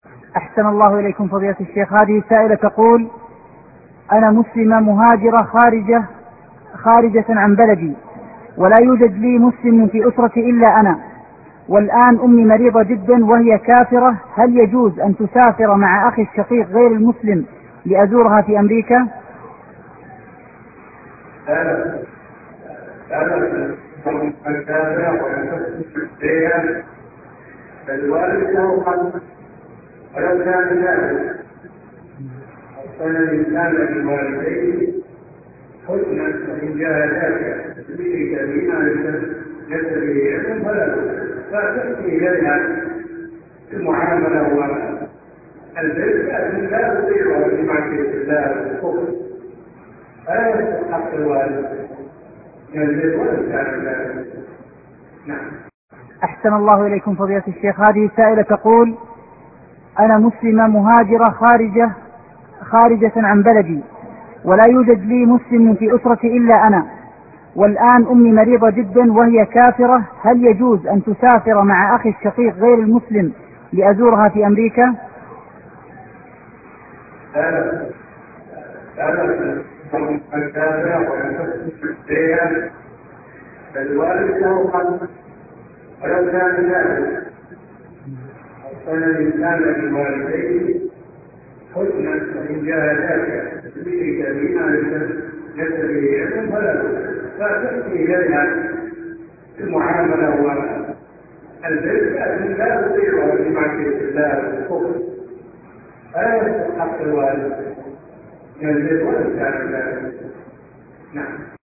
أحسن الله إليكم فضيلة الشيخ. هذه سائلة تقول: أنا مسلمة مهاجرة خارجة عن بلدي، ولا يوجد لي مسلم في أسرتي إلا أنا، والآن أمي مريضة جدا وهي كافرة، هل يجوز أن تسافر مع أخي الشقيق غير المسلم لأزورها في أمريكا؟ الوالد له قلب ولو كان ذلك أحسن الإنسان لوالديه حسنا فإن جاهداك تشرك بما ليس به علم فلا تأتي إليها المعاملة والبر، لكن لا تطيعها بمعصية الله والكفر، فلا يستحق الوالد من البر ولو كان ذلك. نعم. أحسن الله إليكم فضيلة الشيخ. هذه سائلة تقول: أنا مسلمة مهاجرة خارجة عن بلدي، ولا يوجد لي مسلم في أسرتي إلا أنا، والآن أمي مريضة جدا وهي كافرة، هل يجوز أن تسافر مع أخي الشقيق غير المسلم لأزورها في أمريكا؟ الوالد له قلب ولو كان ذلك أحسن الإنسان لوالديه حسنا فإن جاهداك تشرك بما ليس به علم فلا تأتي إليها المعاملة والبر، لكن لا تطيعها بمعصية الله والكفر، فلا يستحق الوالد من البر ولو كان ذلك. نعم.